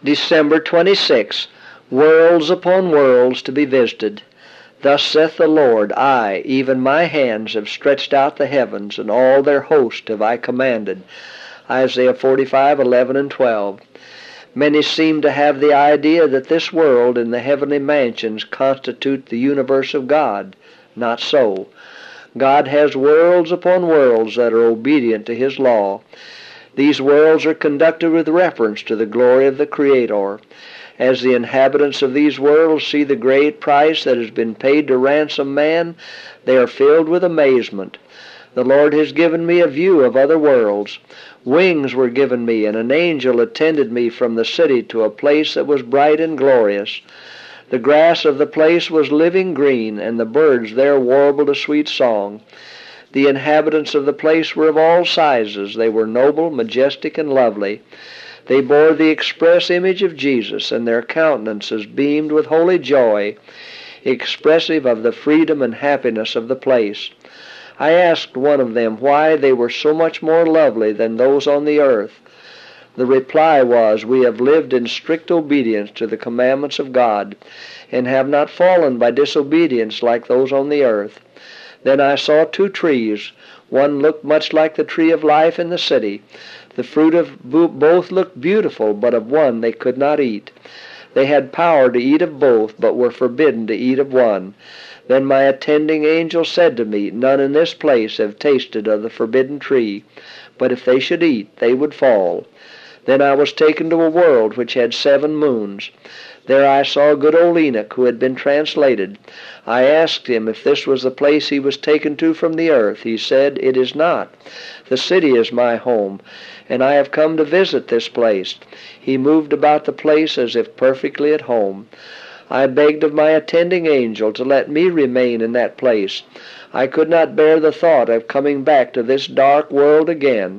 December 26. Worlds upon worlds to be visited. Thus saith the Lord, I, even my hands, have stretched out the heavens, and all their host have I commanded. Isaiah 45:11 and 12. Many seem to have the idea that this world and the heavenly mansions constitute the universe of God. Not so. God has worlds upon worlds that are obedient to His law. These worlds are conducted with reference to the glory of the Creator. As the inhabitants of these worlds see the great price that has been paid to ransom man, they are filled with amazement. The Lord has given me a view of other worlds. Wings were given me, and an angel attended me from the city to a place that was bright and glorious. The grass of the place was living green, and the birds there warbled a sweet song. The inhabitants of the place were of all sizes. They were noble, majestic, and lovely. They bore the express image of Jesus, and their countenances beamed with holy joy, expressive of the freedom and happiness of the place. I asked one of them why they were so much more lovely than those on the earth. The reply was, we have lived in strict obedience to the commandments of God, and have not fallen by disobedience like those on the earth. Then I saw two trees. One looked much like the tree of life in the city. The fruit of both looked beautiful, but of one they could not eat. They had power to eat of both, but were forbidden to eat of one. Then my attending angel said to me, none in this place have tasted of the forbidden tree, but if they should eat, they would fall. Then I was taken to a world which had 7 moons. There I saw good old Enoch, who had been translated. I asked him if this was the place he was taken to from the earth. He said, it is not. The city is my home, and I have come to visit this place. He moved about the place as if perfectly at home. I begged of my attending angel to let me remain in that place. I could not bear the thought of coming back to this dark world again.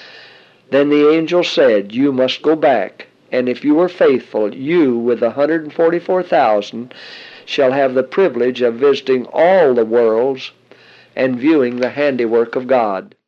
Then the angel said, you must go back, and if you are faithful, you, with 144,000, shall have the privilege of visiting all the worlds and viewing the handiwork of God.